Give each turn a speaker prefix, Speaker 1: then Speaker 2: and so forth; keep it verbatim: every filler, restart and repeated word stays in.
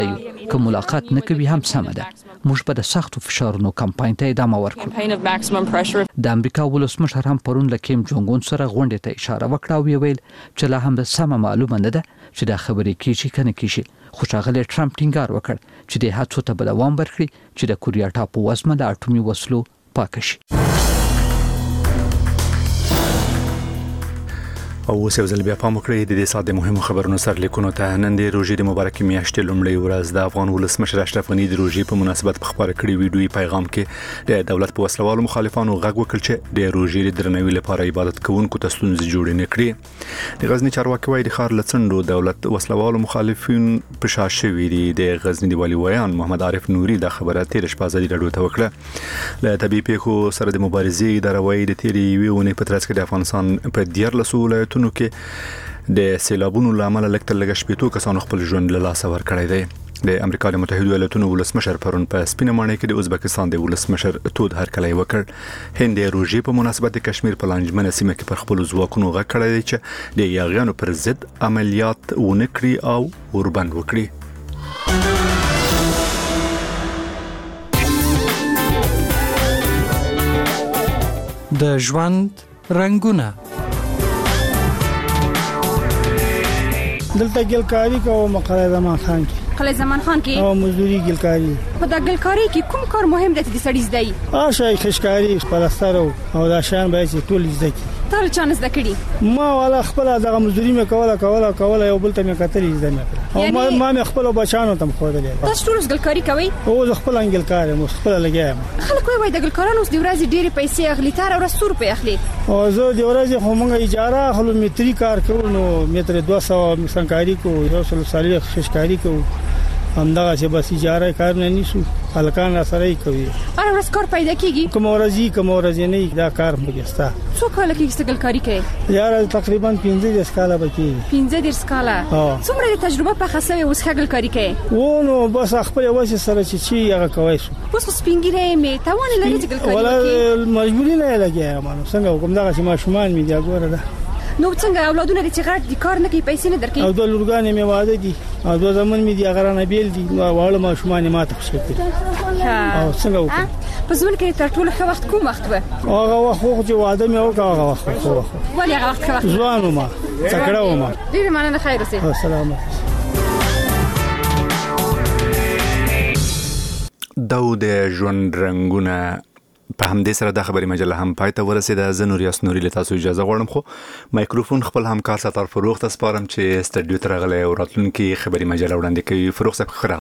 Speaker 1: که ملاقات نه کوي هم سمه ده. موږ به د سختو فشارونو کمپاین ته ادامه ورکړو. د امریکا ولسمشر هم پرون له کیم جونګ اون سره غونډې ته اشاره وکړه او ویل چې لا هم د سمه معلومه نه ده چې دا خبرې کیږي کنه کیږي. خو ښاغلی ټرمپ ټینګار وکړ چې د هڅو ته به دوام ورکړي چې د کوریا ټاپو وزمه له اټومي وسلو پاکه شي.
Speaker 2: او اوس یو ځل بیا پام وکړئ د دې ساعت د مهمو خبرونو سرلیکونو ته. نن د روژې د مبارکې میاشتې لومړۍ ورځ د افغان ولسمشر اشرف غني د روژې په مناسبت په خپاره کړي ویډیوي پیغام کې د دولت په وسلوالو مخالفانو غږ وکړ چې د روژې د درناوي لپاره عبادت کوونکو ته ستونزې جوړې نه کړي. د غزنی چارواکي وايي د ښار له څنډو دولت وسلوالو مخالفین په شا شوي دي. د غزنی د والي ویان محمد عارف نوري دا خبره تیر شپه ازادي راډیو ته وکړه. له طبيعي پیښو سره د مبارزې اداره وايي د تیرې یوې اونۍ په ترڅ کې د افغانستان په دیارلسو ولایتونو کې د سیلابونو لامل لکه لږ شپېتو کسانو خپل ژوند له لاسه ورکړی دی. د امریکا د متحده ایالاتونو ولسمشر پرون په سپینه ماڼۍ کې د ازبکستان د ولسمشر تود هرکلی وکړ. هند د روژې په مناسبت د کشمیر په لانجمنه سیمه کې پر خپل ځواکونو غږ کړی دی چې د یاغیانو پر ضد عملیات ونه کړي او اوربند وکړي.
Speaker 3: د ژوند رنگونه
Speaker 4: دلته ګلکاری کوم قلعه زمان خان کې
Speaker 5: قلعه زمان خان کې
Speaker 4: او مزدوري ګلکاری.
Speaker 5: په دا ګلکاری کې کوم کار مهم دی چې د سړي زده وي؟
Speaker 4: ا شای خشکاری پلستر او دا شان به چې ټول زده کی.
Speaker 5: تر چانه زده کړي؟
Speaker 4: ما والا خپل دغه مزدوري مې کوله کوله کوله یو بل ته مې کتلې زده مې او ما ما مې خپل بچانو ته مخودلې.
Speaker 5: تاسو ټول ګلکاری کوي؟
Speaker 4: او خپل انګلکاری مو خپل لګیام.
Speaker 5: خلک وایي د ګلکارانو د ورځې ډېری پیسې اخلي تر ورځ څو روپۍ اخلي؟
Speaker 4: او زه د ورځې خو مونږه اجاره اخلو متری کار کوو نو متر دوه سوه مسنکاری کو یو سل صالح خشکاری کو همدغه چې بس اجاره کار نه نیسو هلکان سره کوي.
Speaker 5: هر ورځ کار پیدا کیږي؟
Speaker 4: کوم ورځي کوم ورځ نه دا کار مګستا.
Speaker 5: څو کال کې څه ګلکاری کوي؟
Speaker 4: یاره تقریبا پنځه سکاله بکی.
Speaker 5: پنځه سکاله. څومره تجربه په خاصه اوس ګلکاری کوي؟
Speaker 4: و نو بس خپل واسه سره چې چی هغه کوي شو.
Speaker 5: اوس سپینګری می توان لري چې ګلکاری
Speaker 4: ولا مجبوری نه لګي ما نو څنګه کوم دا چې ما شومان می دا ګوره ده.
Speaker 5: نو څنګه اولادونه د چغړ د کار نه کوي پیسې نه درکې؟
Speaker 4: او د لورګانې می واده دي او د زمون می دی غرانه بیل دي واړه ما شومان ما ته خوشی او څنګه وکړه
Speaker 5: په ځون کې تر ټولو ښه وخت کوم وخت و؟
Speaker 4: هغه وخت چې واده مې وکړ هغه وخت خو
Speaker 5: ولې هغه وخت ښه
Speaker 4: ځوان ما تکړه ما
Speaker 5: ډیر مننه خیر اوسې.
Speaker 4: السلام
Speaker 2: داو د ژوند رنگونه. په همدې سره د خبري مجله هم پای ته ورسېده. زه نور یاس نوري له تاسو اجازه غواړم خو مایکروفون خپل همکار ستار فروغ ته سپارم چې سټډیو ته راغلی او راتلونکي خبري مجله وړاندې کوي. فروغ صاحب